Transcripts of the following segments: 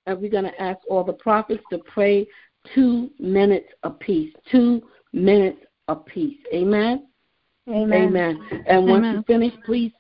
and we're going to ask all the prophets to pray 2 minutes apiece. 2 minutes apiece. Amen? Amen. And once you finish, please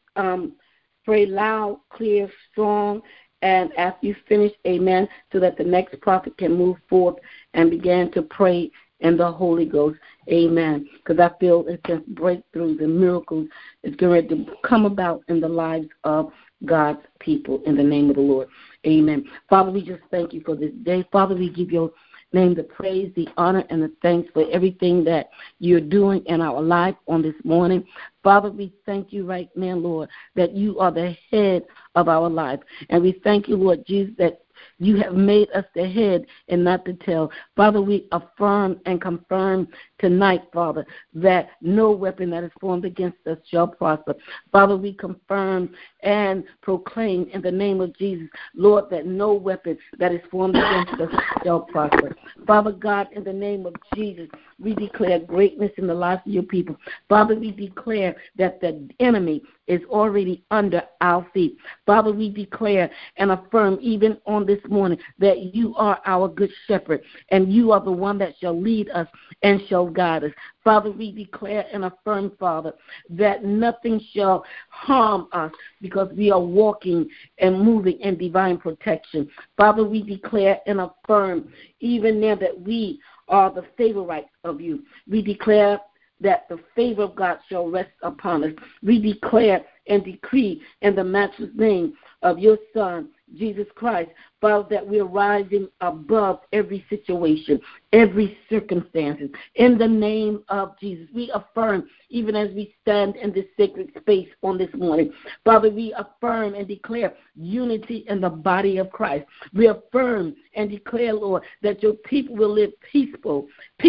pray loud, clear, strong, and after you finish, amen, so that the next prophet can move forth and begin to pray in the Holy Ghost. Amen. Because I feel it's just breakthroughs and miracles is going to come about in the lives of God's people in the name of the Lord. Amen. Father, we just thank you for this day. Father, we give your name the praise, the honor, and the thanks for everything that you're doing in our life on this morning. Father, we thank you right now, Lord, that you are the head of our life. And we thank you, Lord Jesus, that you have made us the head and not the tail. Father, we affirm and confirm tonight, Father, that no weapon that is formed against us shall prosper. Father, we confirm and proclaim in the name of Jesus, Lord, that no weapon that is formed against us shall prosper. Father God, in the name of Jesus, we declare greatness in the lives of your people. Father, we declare that the enemy is already under our feet. Father, we declare and affirm even on this morning that you are our good shepherd and you are the one that shall lead us and shall guide us. Father, we declare and affirm, Father, that nothing shall harm us because we are walking and moving in divine protection. Father, we declare and affirm even now that we are the favorites of you. We declare that the favor of God shall rest upon us. We declare and decree in the matchless name of your Son, Jesus Christ, Father, that we're rising above every situation, every circumstance. In the name of Jesus, we affirm, even as we stand in this sacred space on this morning, Father, we affirm and declare unity in the body of Christ. We affirm and declare, Lord, that your people will live peaceful,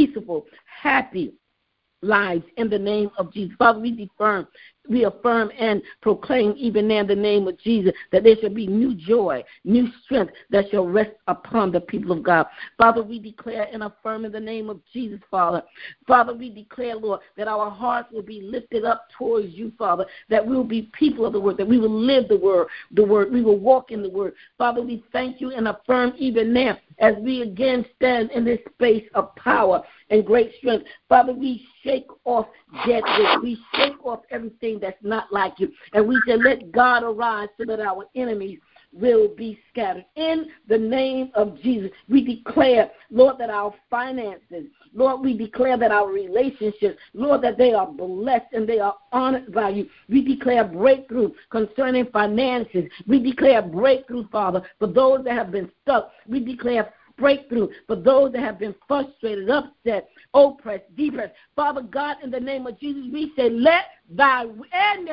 happy lives in the name of Jesus. Father, we affirm and proclaim even now in the name of Jesus that there shall be new joy, new strength that shall rest upon the people of God. Father, we declare and affirm in the name of Jesus, Father. Father, we declare, Lord, that our hearts will be lifted up towards you, Father, that we will be people of the word, that we will live the word, we will walk in the word. Father, we thank you and affirm even now as we again stand in this space of power and great strength. Father, we shake off dead weight. We shake off everything that's not like you. And we say, let God arise so that our enemies will be scattered. In the name of Jesus, we declare, Lord, that our finances, Lord, we declare that our relationships, Lord, that they are blessed and they are honored by you. We declare breakthrough concerning finances. We declare breakthrough, Father, for those that have been stuck. We declare breakthrough for those that have been frustrated, upset, oppressed, depressed. Father God, in the name of Jesus, we say, let thy will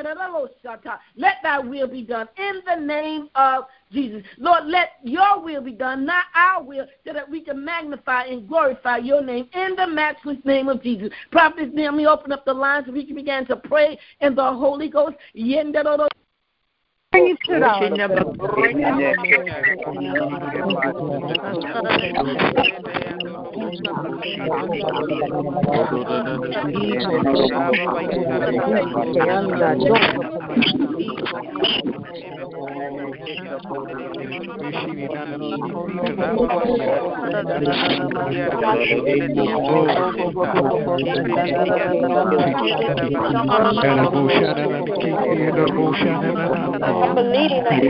be done in the name of Jesus. Lord, let your will be done, not our will, so that we can magnify and glorify your name in the matchless name of Jesus. Prophet, let me open up the lines so we can begin to pray in the Holy Ghost. Bring it to I'm believing that.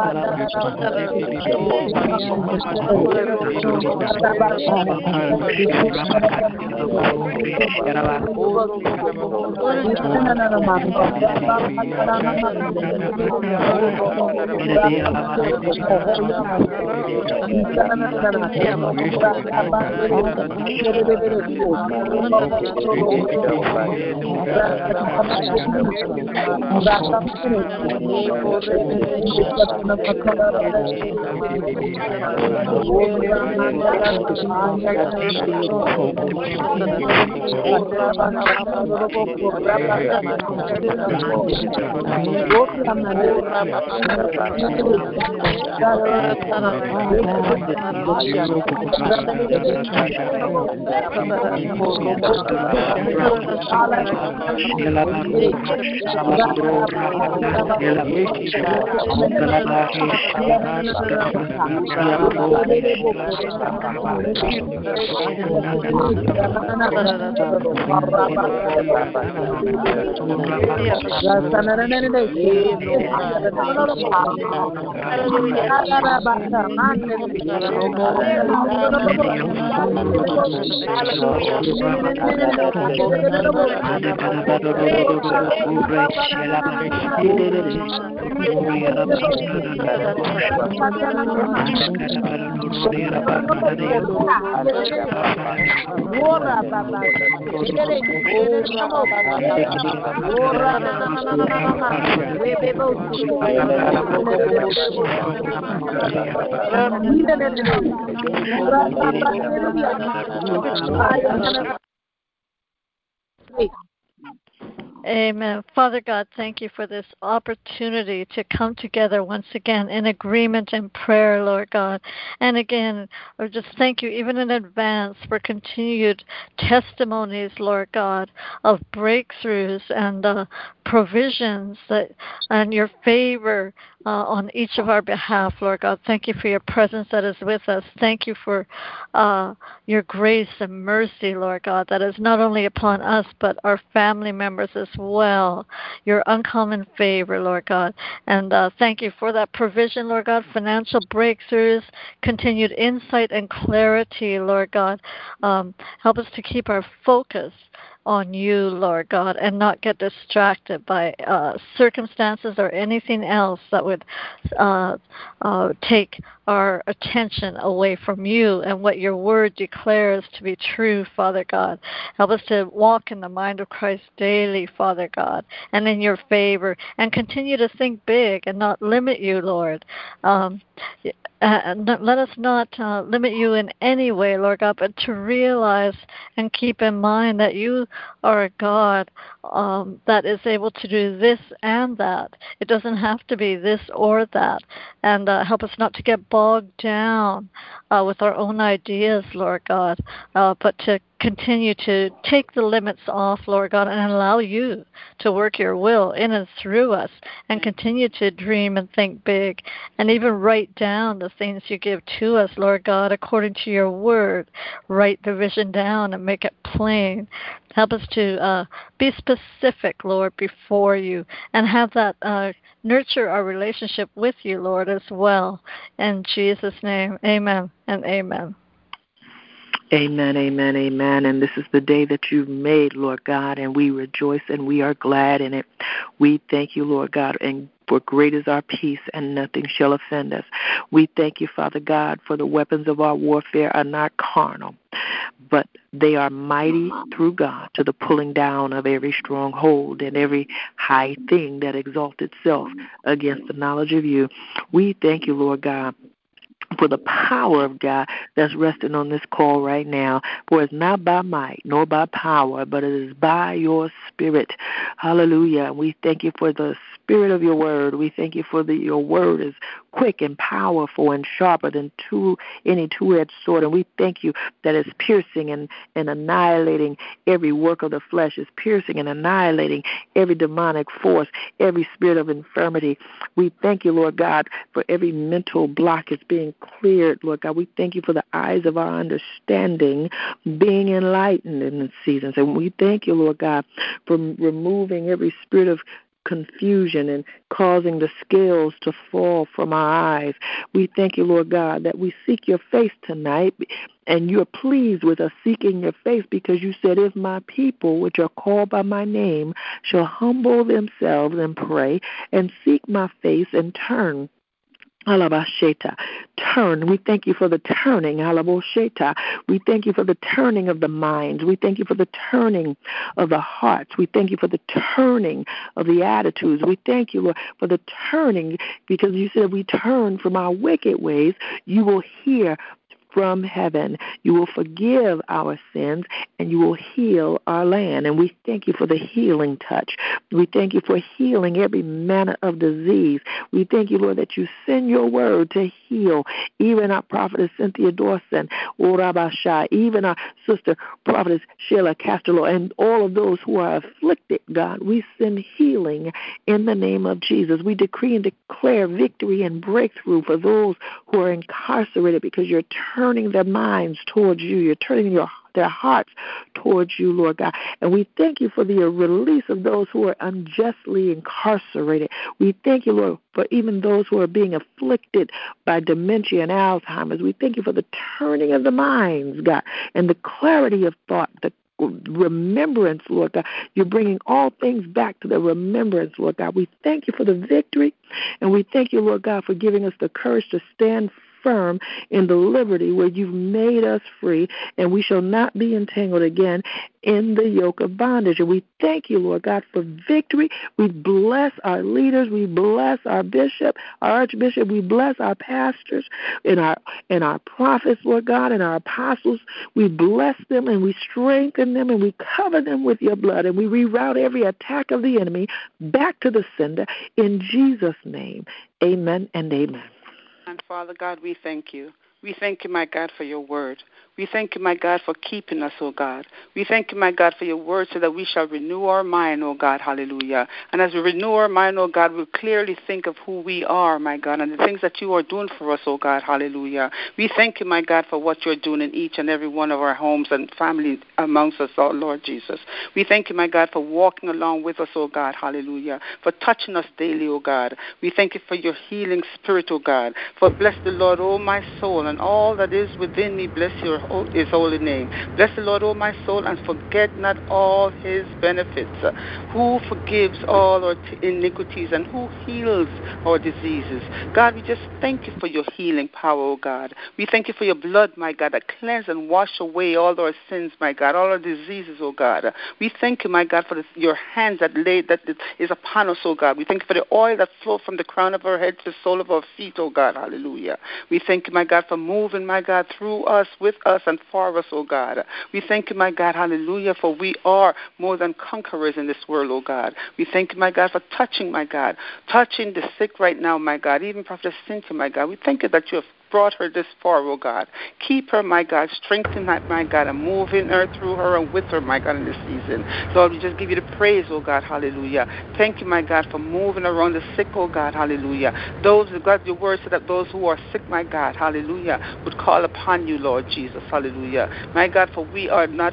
Amen. Father God, thank you for this opportunity to come together once again in agreement and prayer, Lord God. And again, Lord, just thank you even in advance for continued testimonies, Lord God, of breakthroughs and provisions and your favor on each of our behalf, Lord God. Thank you for your presence that is with us. Thank you for your grace and mercy, Lord God, that is not only upon us but our family members as well. Your uncommon favor, Lord God. And thank you for that provision, Lord God, financial breakthroughs, continued insight and clarity, Lord God. Help us to keep our focus on you, Lord God, and not get distracted by circumstances or anything else that would take our attention away from you and what your word declares to be true, Father God. Help us to walk in the mind of Christ daily, Father God, and in your favor, and continue to think big and not limit you, Lord. Let us not limit you in any way, Lord God, but to realize and keep in mind that you are a God that is able to do this and that. It doesn't have to be this or that. And help us not to get bogged down with our own ideas, Lord God, but to continue to take the limits off, Lord God, and allow you to work your will in and through us, and continue to dream and think big, and even write down the things you give to us, Lord God, according to your word. Write the vision down and make it plain. Help us to be specific, Lord, before you, and have that nurture our relationship with you, Lord, as well. In Jesus' name, amen and amen. Amen, amen, amen. And this is the day that you've made, Lord God, and we rejoice and we are glad in it. We thank you, Lord God, and for great is our peace, and nothing shall offend us. We thank you, Father God, for the weapons of our warfare are not carnal, but they are mighty through God to the pulling down of every stronghold and every high thing that exalts itself against the knowledge of you. We thank you, Lord God, for the power of God that's resting on this call right now. For it's not by might nor by power, but it is by your Spirit. Hallelujah. And we thank you for the spirit of your word. We thank you for your word is quick and powerful and sharper than any two-edged sword. And we thank you that it's piercing and annihilating every work of the flesh. It's piercing and annihilating every demonic force, every spirit of infirmity. We thank you, Lord God, for every mental block is being cleared, Lord God. We thank you for the eyes of our understanding being enlightened in this season. And we thank you, Lord God, for removing every spirit of confusion and causing the scales to fall from our eyes. We thank you, Lord God, that we seek your face tonight, and you're pleased with us seeking your face, because you said, if my people, which are called by my name, shall humble themselves and pray and seek my face and turn. Alabasheta. Turn. We thank you for the turning. Alabosheta. We thank you for the turning of the minds. We thank you for the turning of the hearts. We thank you for the turning of the attitudes. We thank you, Lord, for the turning, because you said we turn from our wicked ways. You will hear from heaven. You will forgive our sins, and you will heal our land. And we thank you for the healing touch. We thank you for healing every manner of disease. We thank you, Lord, that you send your word to heal even our prophetess Cynthia Dawson, even our sister prophetess Sheila Castello, and all of those who are afflicted, God. We send healing in the name of Jesus. We decree and declare victory and breakthrough for those who are incarcerated, because you're turning their minds towards you. You're turning their hearts towards you, Lord God. And we thank you for the release of those who are unjustly incarcerated. We thank you, Lord, for even those who are being afflicted by dementia and Alzheimer's. We thank you for the turning of the minds, God, and the clarity of thought, the remembrance, Lord God. You're bringing all things back to the remembrance, Lord God. We thank you for the victory, and we thank you, Lord God, for giving us the courage to stand firm in the liberty where you've made us free, and we shall not be entangled again in the yoke of bondage. And we thank you, Lord God, for victory. We bless our leaders. We bless our bishop, our archbishop. We bless our pastors and our prophets, Lord God, and our apostles. We bless them and we strengthen them and we cover them with your blood, and we reroute every attack of the enemy back to the sender in Jesus' name. Amen and amen. And Father God, we thank you. We thank you, my God, for your word. We thank you, my God, for keeping us, oh God. We thank you, my God, for your word, so that we shall renew our mind, oh God, hallelujah. And as we renew our mind, oh God, we'll clearly think of who we are, my God, and the things that you are doing for us, oh God, hallelujah. We thank you, my God, for what you're doing in each and every one of our homes and family amongst us, oh Lord Jesus. We thank you, my God, for walking along with us, oh God, hallelujah, for touching us daily, oh God. We thank you for your healing spirit, oh God. For bless the Lord, oh my soul, and all that is within me, bless his holy name. Bless the Lord, O my soul, and forget not all his benefits, who forgives all our iniquities and who heals our diseases. God, we just thank you for your healing power, O God. We thank you for your blood, my God, that cleanse and wash away all our sins, my God, all our diseases, O God. We thank you, my God, for your hands that is upon us, O God. We thank you for the oil that flows from the crown of our head to the sole of our feet, O God. Hallelujah. We thank you, my God, for moving, my God, through us, with us, and for us, oh God. We thank you, my God, hallelujah, for we are more than conquerors in this world, oh God. We thank you, my God, for touching, my God, touching the sick right now, my God, even Prophet Cynthia, my God. We thank you that you have brought her this far, oh God. Keep her, my God. Strengthen her, my God, and move in her, through her, and with her, my God, in this season. Lord, we just give you the praise, oh God, hallelujah. Thank you, my God, for moving around the sick, oh God, hallelujah. Those, God, your word said that those who are sick, my God, hallelujah, would call upon you, Lord Jesus, hallelujah. My God, for we are not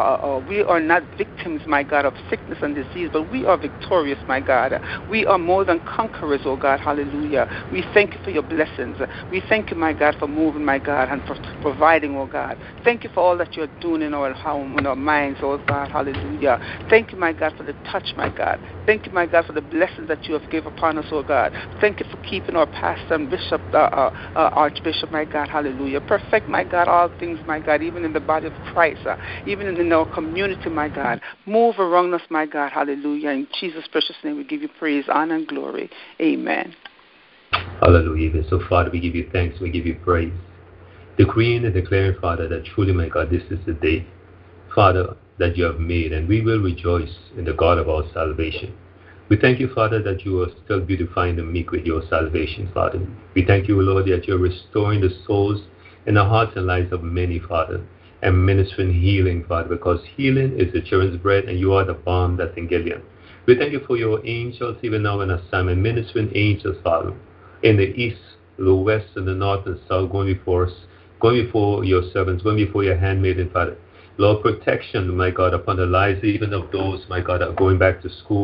victims, my God, of sickness and disease, but we are victorious, my God. We are more than conquerors, oh God, hallelujah. We thank you for your blessings. We thank you, my God, for moving, my God, and for providing, oh God. Thank you for all that you're doing in our home, in our minds, oh God, hallelujah. Thank you, my God, for the touch, my God. Thank you, my God, for the blessings that you have given upon us, oh God. Thank you for keeping our pastor and bishop, archbishop, my God, hallelujah. Perfect, my God, all things, my God, even in the body of Christ, even in our community, my God. Move around us, my God, hallelujah. In Jesus' precious name, we give you praise, honor, and glory. Amen. Hallelujah. So, Father, we give you thanks, we give you praise. Decreeing and declaring, Father, that truly, my God, this is the day, Father, that you have made, and we will rejoice in the God of our salvation. We thank you, Father, that you are still beautifying the meek with your salvation, Father. We thank you, Lord, that you're restoring the souls and the hearts and lives of many, Father, and ministering healing, Father, because healing is the children's bread, and you are the balm that's in Gilead. We thank you for your angels, even now in assignment, ministering angels, Father, in the east, the west, and the north and south, going before us, going before your servants, going before your handmaiden, Father. Lord, protection, my God, upon the lives even of those, my God, are going back to school,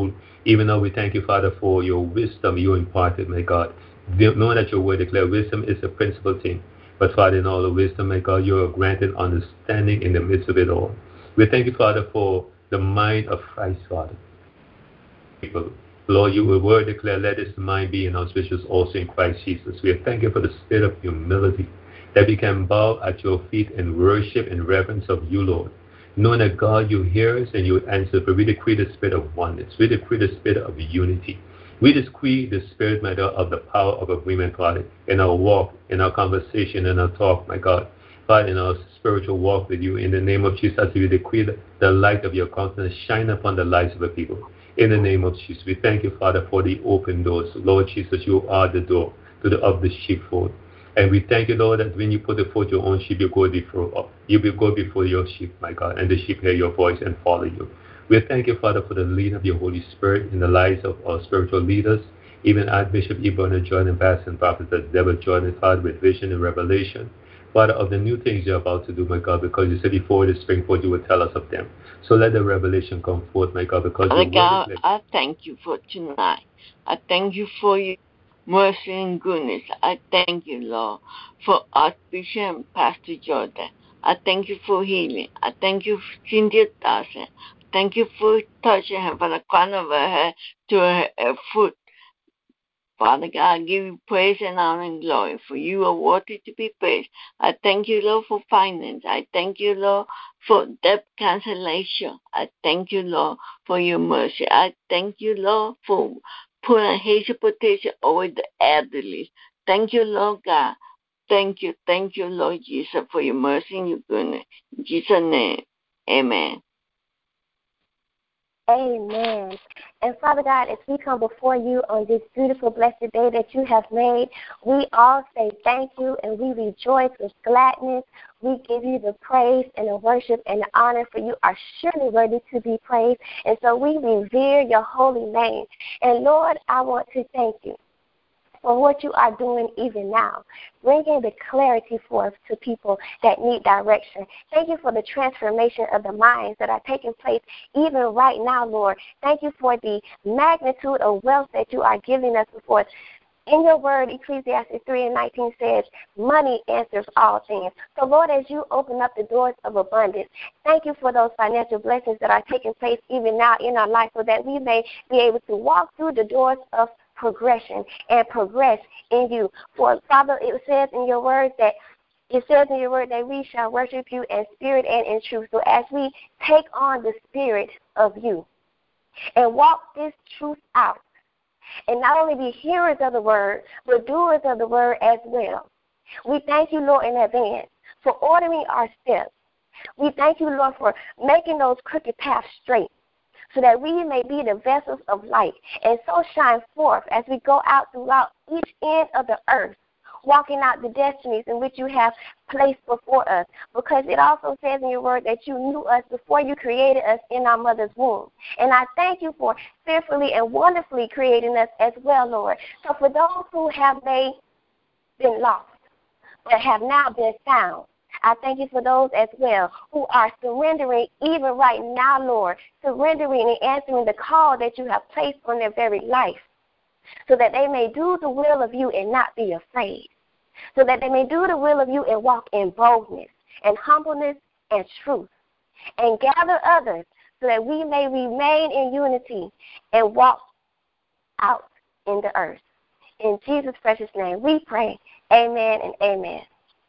Even now we thank you, Father, for your wisdom you imparted, my God. Knowing that your word declares wisdom is the principal thing. But Father, in all the wisdom, my God, you are granted understanding in the midst of it all. We thank you, Father, for the mind of Christ, Father. Lord, your word declare, let this mind be in us, which is also in Christ Jesus. We thank you for the spirit of humility, that we can bow at your feet in worship and reverence of you, Lord. Knowing that, God, you hear us and you answer, but we decree the spirit of oneness. We decree the spirit of unity. We decree the spirit, my God, of the power of agreement, Father, in our walk, in our conversation, in our talk, my God. Father, in our spiritual walk with you, in the name of Jesus, we decree the light of your countenance shine upon the lives of the people. In the name of Jesus, we thank you, Father, for the open doors. Lord Jesus, you are the door of the sheepfold. And we thank you, Lord, that when you put forth your own sheep, you go before your sheep, my God, and the sheep hear your voice and follow you. We thank you, Father, for the leading of your Holy Spirit in the lives of our spiritual leaders, even Archbishop Ebon and John and Pastor and Prophet Deborah Jordan, Father, with vision and revelation, Father, of the new things you're about to do, my God, because you said before the spring forth you would tell us of them. So let the revelation come forth, my God, because Father God, I thank you for tonight. I thank you for your mercy and goodness. I thank you, Lord, for Archbishop and Pastor Jordan. I thank you for healing. I thank you for Cynthia Dawson. Thank you for touching her from the crown of her head to her foot. Father God, I give you praise and honor and glory, for you are worthy to be praised. I thank you, Lord, for finance. I thank you, Lord, for debt cancellation. I thank you, Lord, for your mercy. I thank you, Lord, for putting a hedge of protection over the elderly. Thank you, Lord God. Thank you, Lord Jesus, for your mercy and your goodness. In Jesus' name, amen. Amen. And Father God, as we come before you on this beautiful, blessed day that you have made, we all say thank you and we rejoice with gladness. We give you the praise and the worship and the honor, for you are surely worthy to be praised. And so we revere your holy name. And Lord, I want to thank you for what you are doing even now, bringing the clarity forth to people that need direction. Thank you for the transformation of the minds that are taking place even right now, Lord. Thank you for the magnitude of wealth that you are giving us before us. In your word, Ecclesiastes 3:19 says, money answers all things. So, Lord, as you open up the doors of abundance, thank you for those financial blessings that are taking place even now in our life, so that we may be able to walk through the doors of progression and progress in you. For Father, it says in your word that we shall worship you in spirit and in truth. So as we take on the spirit of you and walk this truth out, and not only be hearers of the word, but doers of the word as well, we thank you, Lord, in advance for ordering our steps. We thank you, Lord, for making those crooked paths straight, so that we may be the vessels of light and so shine forth as we go out throughout each end of the earth, walking out the destinies in which you have placed before us. Because it also says in your word that you knew us before you created us in our mother's womb. And I thank you for fearfully and wonderfully creating us as well, Lord. So for those who have been lost but have now been found, I thank you for those as well who are surrendering even right now, Lord, surrendering and answering the call that you have placed on their very life, so that they may do the will of you and not be afraid, so that they may do the will of you and walk in boldness and humbleness and truth, and gather others so that we may remain in unity and walk out in the earth. In Jesus' precious name we pray. Amen and amen.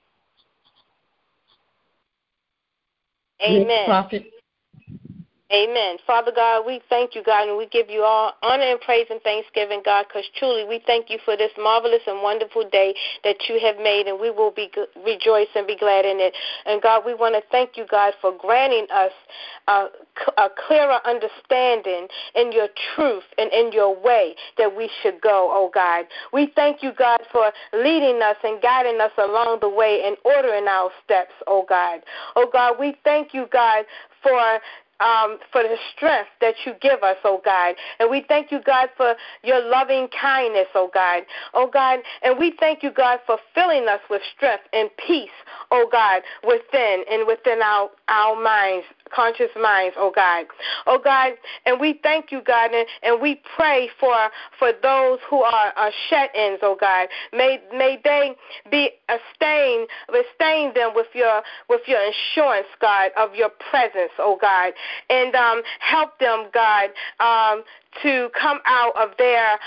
Amen. Amen. Father God, we thank you, God, and we give you all honor and praise and thanksgiving, God, because truly we thank you for this marvelous and wonderful day that you have made, and we will rejoice and be glad in it. And, God, we want to thank you, God, for granting us a clearer understanding in your truth and in your way that we should go, oh, God. We thank you, God, for leading us and guiding us along the way and ordering our steps, oh, God. Oh, God, we thank you, God, for the strength that you give us, oh God. And we thank you, God, for your loving kindness, oh God. Oh God, and we thank you, God, for filling us with strength and peace oh God, within our minds, conscious minds, oh God. Oh God, and we thank you, God, and we pray for those who are shut-ins, oh God. May they be sustain them with your insurance, God, of your presence, oh God, and help them, God, to come out of their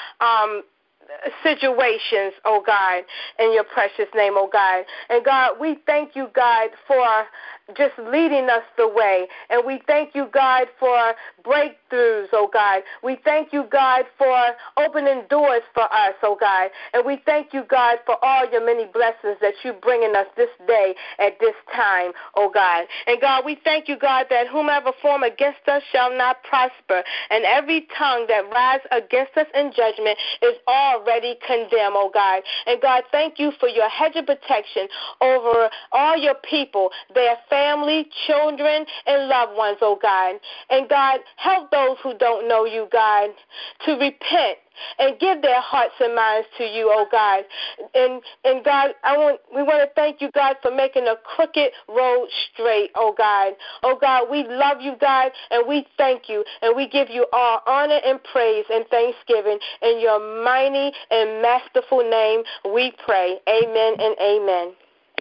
situations, oh God, in your precious name, oh God. And God, we thank you, God, for just leading us the way. And we thank you, God, for breakthroughs, oh God. We thank you, God, for opening doors for us, oh God. And we thank you, God, for all your many blessings that you bringing us this day at this time, oh God. And God, we thank you, God, that whomever form against us shall not prosper. And every tongue that rise against us in judgment is already condemned, oh God. And God, thank you for your hedge of protection over all your people, their family, children, and loved ones, oh God. And God, help those who don't know you, God, to repent and give their hearts and minds to you, oh God. And God, we want to thank you, God, for making a crooked road straight, oh God. Oh God, we love you, God, and we thank you, and we give you all honor and praise and thanksgiving. In your mighty and masterful name we pray. Amen and amen.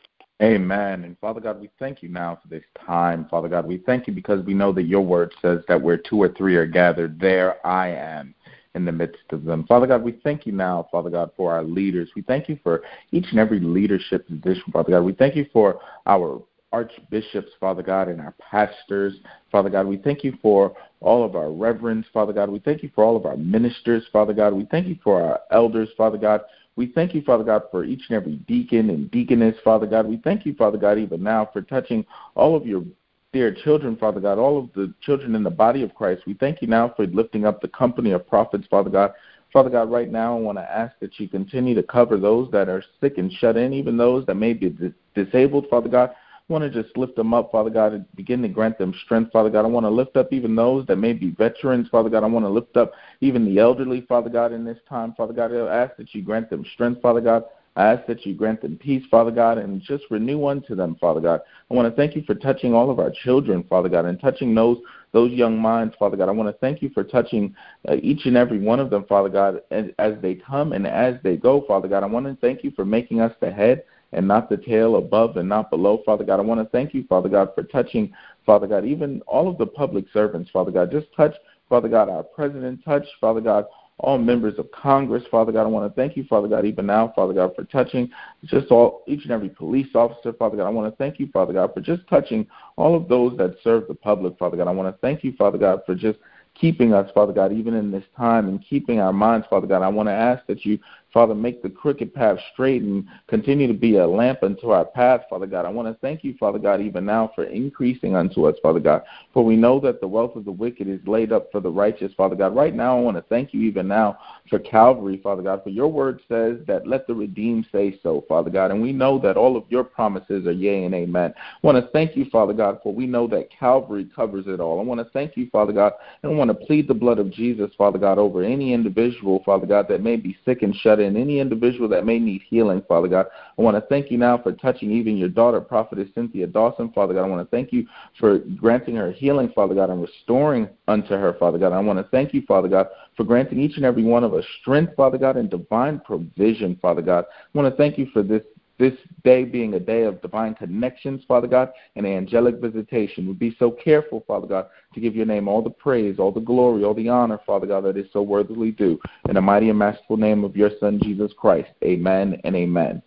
Amen. And Father God, we thank you now for this time. Father God, we thank you because we know that your word says that where 2 or 3 are gathered, there I am in the midst of them. Father God, we thank you now, Father God, for our leaders. We thank you for each and every leadership position, Father God. We thank you for our archbishops, Father God, and our pastors. Father God, we thank you for all of our reverends, Father God. We thank you for all of our ministers, Father God. We thank you for our elders, Father God. We thank you, Father God, for each and every deacon and deaconess, Father God. We thank you, Father God, even now for touching all of your dear children, Father God, all of the children in the body of Christ. We thank you now for lifting up the company of prophets, Father God. Father God, right now I want to ask that you continue to cover those that are sick and shut in, even those that may be disabled, Father God. I want to just lift them up, Father God, and begin to grant them strength, Father God. I want to lift up even those that may be veterans, Father God. I want to lift up even the elderly, Father God, in this time, Father God. I ask that you grant them strength, Father God. I ask that you grant them peace, Father God, and just renew unto them, Father God. I want to thank you for touching all of our children, Father God, and touching those young minds, Father God. I want to thank you for touching each and every one of them, Father God, as they come and as they go, Father God. I want to thank you for making us the head and not the tail, above and not below, Father God. I want to thank you, Father God, for touching, Father God, even all of the public servants, Father God. Just touch, Father God, our president, touch, Father God, all members of Congress, Father God. I want to thank you, Father God, even now, Father God, for touching just each and every police officer, Father God. I want to thank you, Father God, for just touching all of those that serve the public, Father God. I want to thank you, Father God, for just keeping us, Father God, even in this time, and keeping our minds, Father God. I want to ask that you, Father, make the crooked path straight and continue to be a lamp unto our path, Father God. I want to thank you, Father God, even now for increasing unto us, Father God. For we know that the wealth of the wicked is laid up for the righteous, Father God. Right now, I want to thank you even now for Calvary, Father God. For your word says that let the redeemed say so, Father God. And we know that all of your promises are yea and amen. I want to thank you, Father God, for we know that Calvary covers it all. I want to thank you, Father God, and I want to plead the blood of Jesus, Father God, over any individual, Father God, that may be sick and shut in, any individual that may need healing, Father God. I want to thank you now for touching even your daughter, Prophetess Cynthia Dawson, Father God. I want to thank you for granting her healing, Father God, and restoring unto her, Father God. I want to thank you, Father God, for granting each and every one of us strength, Father God, and divine provision, Father God. I want to thank you for this day being a day of divine connections, Father God, and angelic visitation. We'd be so careful, Father God, to give your name all the praise, all the glory, all the honor, Father God, that is so worthily due. In the mighty and masterful name of your Son, Jesus Christ. Amen and amen.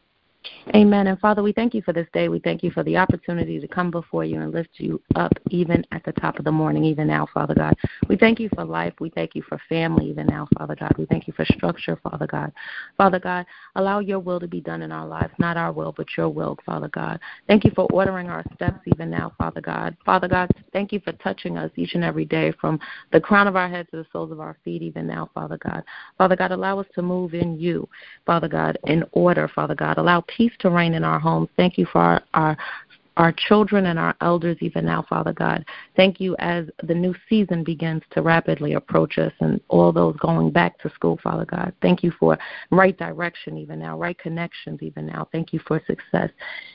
Amen. And Father, we thank you for this day. We thank you for the opportunity to come before you and lift you up even at the top of the morning, even now, Father God. We thank you for life. We thank you for family, even now, Father God. We thank you for structure, Father God. Father God, allow your will to be done in our lives, not our will, but your will, Father God. Thank you for ordering our steps even now, Father God. Father God, thank you for touching us each and every day from the crown of our head to the soles of our feet, even now, Father God. Father God, allow us to move in you, Father God, in order, Father God. Allow peace to reign in our homes. Thank you for our children and our elders even now, Father God. Thank you as the new season begins to rapidly approach us and all those going back to school, Father God. Thank you for right direction even now, right connections even now. Thank you for success.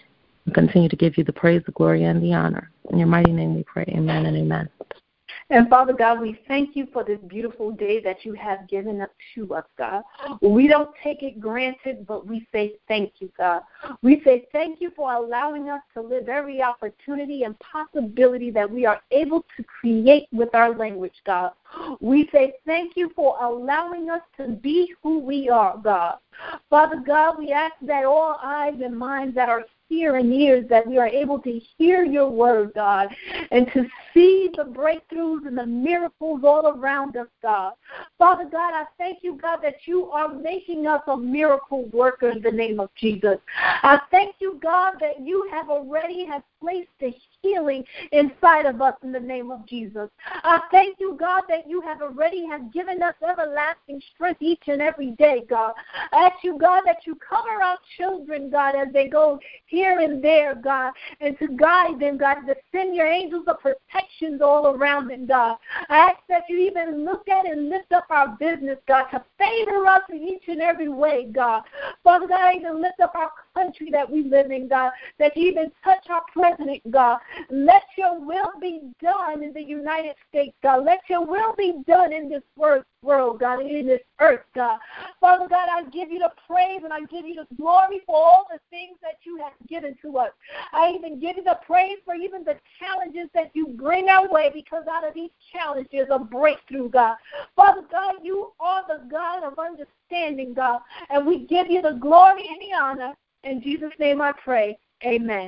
We continue to give you the praise, the glory, and the honor. In your mighty name we pray. Amen and amen. And, Father God, we thank you for this beautiful day that you have given up to us, God. We don't take it granted, but we say thank you, God. We say thank you for allowing us to live every opportunity and possibility that we are able to create with our language, God. We say thank you for allowing us to be who we are, God. Father God, we ask that all eyes and minds that are here and ears, that we are able to hear your word, God, and to see the breakthroughs and the miracles all around us, God. Father God, I thank you, God, that you are making us a miracle worker in the name of Jesus. I thank you, God, that you have already placed the healing inside of us in the name of Jesus. I thank you, God, that you have already given us everlasting strength each and every day, God. I ask you, God, that you cover our children, God, as they go here and there, God, and to guide them, God, to send your angels of protection all around them, God. I ask that you even look at and lift up our business, God, to favor us in each and every way, God. Father God, I even lift up our country that we live in, God, that you even touch our president, God. Let your will be done in the United States, God. Let your will be done in this world, God, and in this earth, God. Father God, I give you the praise and I give you the glory for all the things that you have given to us. I even give you the praise for even the challenges that you bring our way, because out of these challenges a breakthrough, God. Father God, you are the God of understanding, God, and we give you the glory and the honor. In Jesus' name I pray. Amen.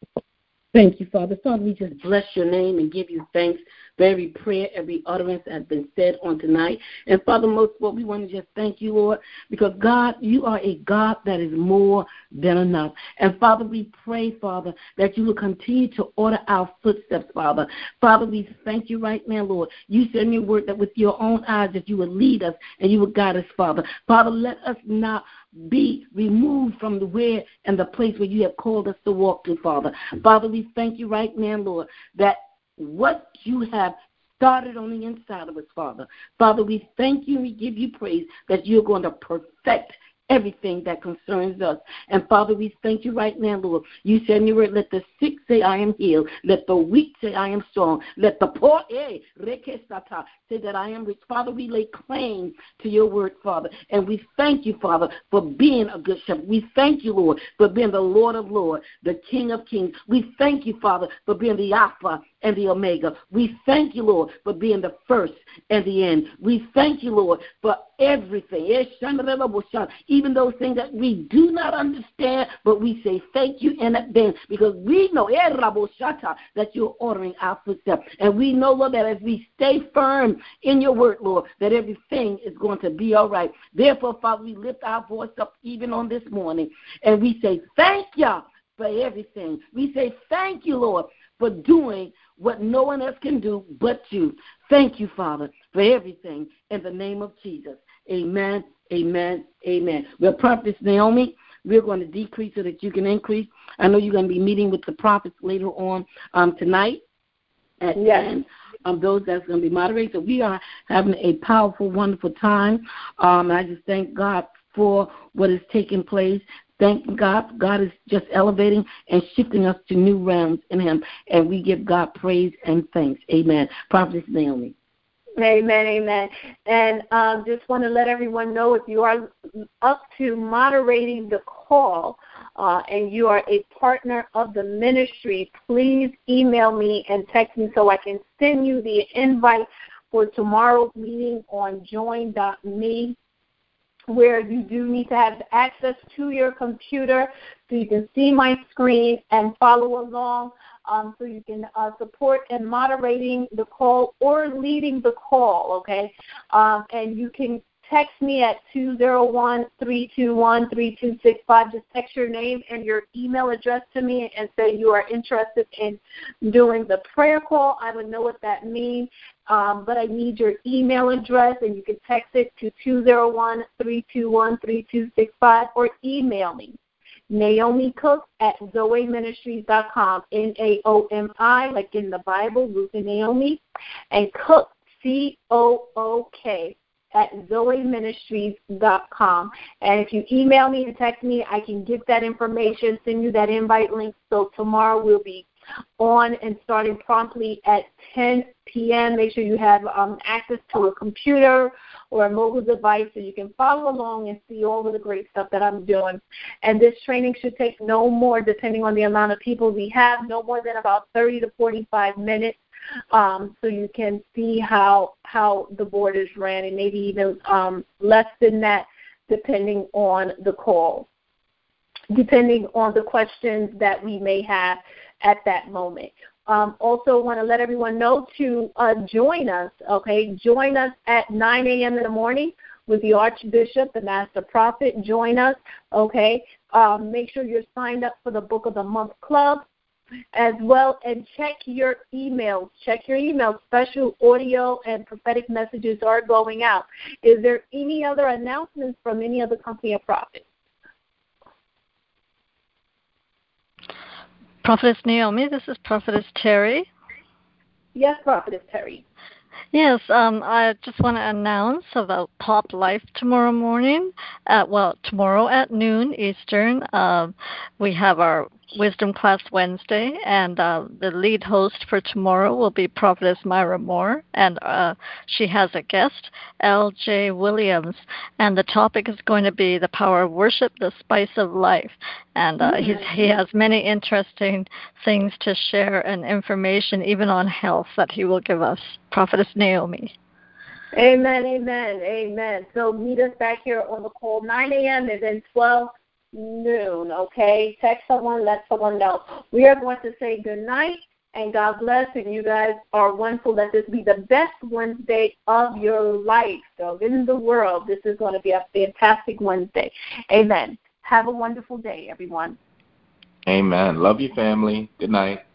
Thank you, Father. Father, we just bless your name and give you thanks for every prayer, every utterance that has been said on tonight. And, Father, most of all, we want to just thank you, Lord, because, God, you are a God that is more than enough. And, Father, we pray, Father, that you will continue to order our footsteps, Father. Father, we thank you right now, Lord. You said in your word that with your own eyes that you would lead us and you would guide us, Father. Father, let us not be removed from the where and the place where you have called us to walk to, Father. Father, we thank you right now, Lord, that what you have started on the inside of us, Father. Father, we thank you and we give you praise that you're going to perfect everything that concerns us. And, Father, we thank you right now, Lord. You said in your word, let the sick say I am healed. Let the weak say I am strong. Let the poor say that I am rich. Father, we lay claim to your word, Father. And we thank you, Father, for being a good shepherd. We thank you, Lord, for being the Lord of lords, the King of kings. We thank you, Father, for being the Alpha and the Omega. We thank you, Lord, for being the first and the end. We thank you, Lord, for everything. Even those things that we do not understand, but we say thank you in advance because we know that you're ordering our footsteps. And we know, Lord, that as we stay firm in your word, Lord, that everything is going to be all right. Therefore, Father, we lift our voice up even on this morning, and we say thank you for everything. We say thank you, Lord, for doing what no one else can do but you. Thank you, Father, for everything in the name of Jesus. Amen, amen, amen. Well, Prophetess Naomi, we're going to decrease so that you can increase. I know you're going to be meeting with the prophets later on tonight at 10. Those that's going to be moderated. So we are having a powerful, wonderful time. And I just thank God for what is taking place. Thank God. God is just elevating and shifting us to new realms in him. And we give God praise and thanks. Amen. Prophetess Naomi. Amen, amen. And just want to let everyone know, if you are up to moderating the call and you are a partner of the ministry, please email me and text me so I can send you the invite for tomorrow's meeting on join.me, where you do need to have access to your computer so you can see my screen and follow along. So you can support in moderating the call or leading the call, okay? And you can text me at 201-321-3265. Just text your name and your email address to me and say you are interested in doing the prayer call. I would know what that means, but I need your email address, and you can text it to 201-321-3265 or email me. Naomi Cook at ZoeMinistries.com, Naomi, like in the Bible, Ruth and Naomi, and Cook, Cook, zoeministries.com. And if you email me and text me, I can get that information, send you that invite link. So tomorrow we'll be on and starting promptly at 10 p.m. Make sure you have access to a computer or a mobile device so you can follow along and see all of the great stuff that I'm doing. And this training should take no more, depending on the amount of people we have, no more than about 30 to 45 minutes. So you can see how the board is ran, and maybe even less than that, depending on the call, depending on the questions that we may have at that moment. Also want to let everyone know to join us, okay? Join us at 9 a.m. in the morning with the Archbishop, the Master Prophet. Join us, okay? Make sure you're signed up for the Book of the Month Club as well, and check your emails. Check your emails. Special audio and prophetic messages are going out. Is there any other announcements from any other company of prophets? Prophetess Naomi, this is Prophetess Terry. Yes, Prophetess Terry. Yes, I just want to announce about Pop Life tomorrow morning. Tomorrow at noon Eastern. We have our Wisdom Class Wednesday, and the lead host for tomorrow will be Prophetess Myra Moore, and she has a guest, L.J. Williams, and the topic is going to be the power of worship, the spice of life, and he has many interesting things to share and information, even on health, that he will give us. Prophetess Naomi. Amen, amen, amen. So meet us back here on the call 9 a.m. and then 12 noon, okay? Text someone, let someone know. We are going to say good night and God bless, and you guys are wonderful. Let this be the best Wednesday of your life. So in the world, this is going to be a fantastic Wednesday. Amen. Have a wonderful day, everyone. Amen. Love you, family. Good night.